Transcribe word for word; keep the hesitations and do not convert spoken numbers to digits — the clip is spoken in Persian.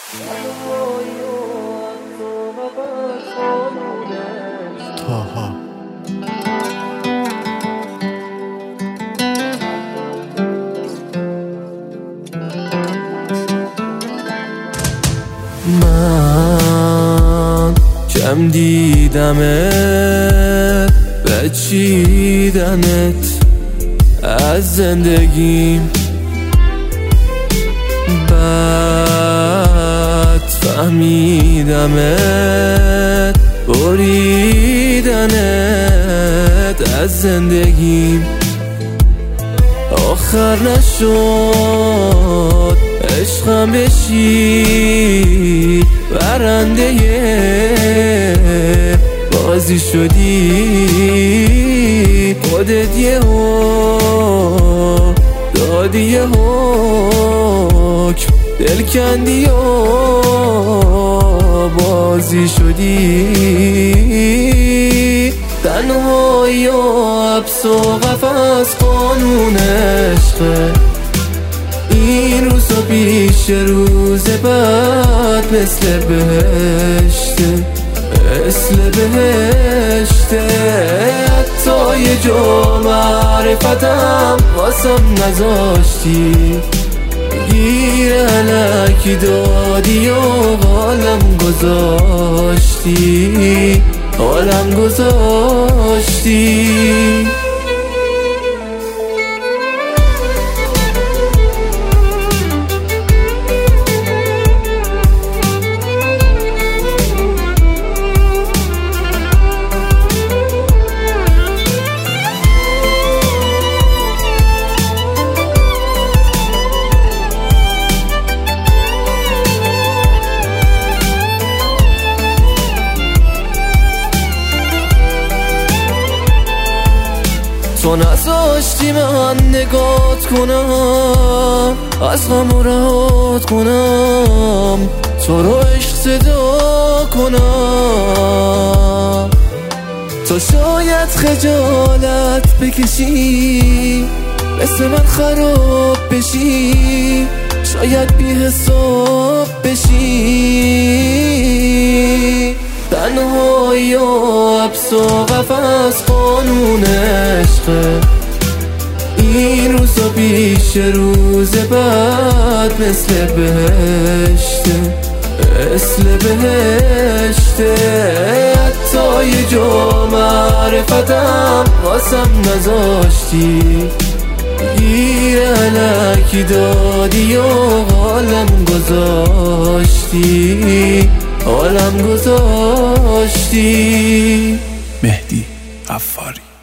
تاها من کم دیدمت بچیدنت از زندگیم، بد فهمیدمت بریدنت از زندگیم. آخر نشد عشقم بشی برنده بازی شدی، خودت یه ها دادی یه حکم دل کندی و بازی شدی. تنهایی و حبس و قفس قانون عشقه، این روزا پیش روز بعد مثل بهشته، مثل بهشته. حتی یه جا معرفتم واسم نذاشتی، گیر علکی دادی و حالم گذاشتی، حالم گذاشتی. تو نذاشتی من نگات کنم، از غم رهات کنم، تو رو عشق صدا کنم. تو شاید خجالت بکشی، مثل من خراب بشی، شاید بی حساب بشی. تنهایی و حبس و قفس قانون عشقه، این روزا پیش روز بعد مثل بهشته، مثل بهشته. حتی یه جا معرفتم واسم نذاشتی، گیر علکی دادی و حالم گذاشتی، حالم گذاشتی. مهدی غفاری.